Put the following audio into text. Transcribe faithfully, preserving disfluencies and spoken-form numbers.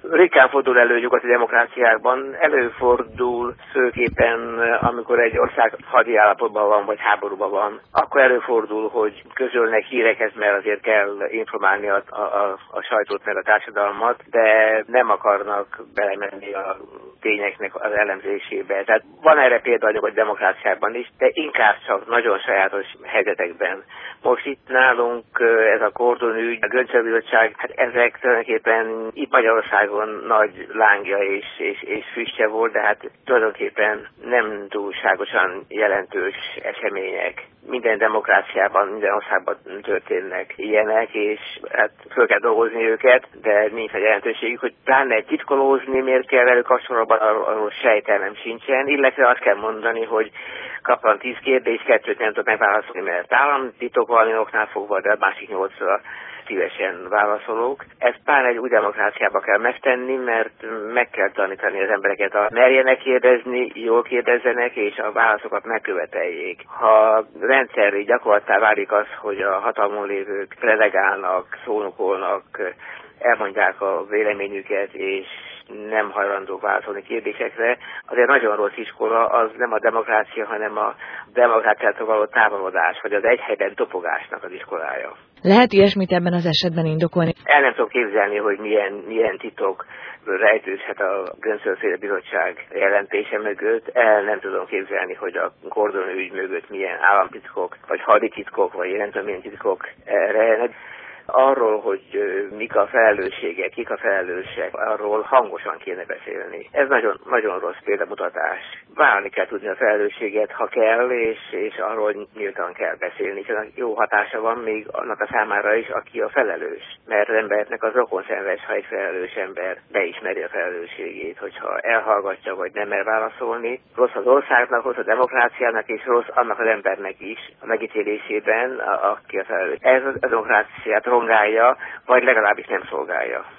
ritkán fordul elő nyugati demokráciákban, előfordul főképpen, amikor egy ország hadi állapotban van, vagy háborúban van. Akkor előfordul, hogy közölnek híreket, mert azért kell informálni a, a, a sajtót, meg a társadalmat, de nem akarnak belemenni a tényeknek az elemzésébe. Tehát van erre példa a nyugati demokráciákban is, de inkább csak nagyon sajátos helyzetekben. Most itt nálunk ez a Kordon ügy, a Göncölbizottság, hát ezek tulajdonképpen itt Magyarországon nagy lángja és, és, és füstje volt, de hát tulajdonképpen nem túlságosan jelentős események. Minden demokráciában, minden országban történnek ilyenek, és hát föl kell dolgozni őket, de nincs egy jelentőségük, hogy pláne titkolózni, miért kell velük kapcsolatban, arról sejtelmem sincsen, illetve azt kell mondani, hogy kaptam tíz kérdést, kettőt nem tudok megválaszolni, mert államtitok valami oknál fogva, de a másik nyolcra szívesen válaszolók. Ezt pár egy új demokráciába kell megtenni, mert meg kell tanítani az embereket, a merjenek kérdezni, jól kérdezzenek, és a válaszokat megköveteljék. Ha rendszeri gyakorlattá válik az, hogy a hatalmon lévők predegálnak, szónokolnak, elmondják a véleményüket, és nem hajlandók válaszolni kérdésekre, azért nagyon rossz iskola, az nem a demokrácia, hanem a demokráciától való távolodás, vagy az egy helyben topogásnak az iskolája. Lehet ilyesmit ebben az esetben indokolni? El nem tudom képzelni, hogy milyen, milyen titok rejtőzhet a Göncöl bizottság jelentése mögött. El nem tudom képzelni, hogy a Kordon ügy mögött milyen államtitkok, vagy hadititkok, vagy nem tudom milyen titkok rejlenek. Arról, hogy mik a felelősségek, kik a felelősek, arról hangosan kéne beszélni. Ez nagyon, nagyon rossz példamutatás. Vállalni kell tudni a felelősséget, ha kell, és, és arról nyíltan kell beszélni. Hiszen jó hatása van még annak a számára is, aki a felelős. Mert az embernek az rokonszenves, ha egy felelős ember beismeri a felelősségét, hogyha elhallgatja, vagy nem mer válaszolni. Rossz az országnak, rossz a demokráciának, és rossz annak az embernek is a megítélésében, a, aki a felelős. Ez a demokráciát rongálja, vagy legalábbis nem szolgálja.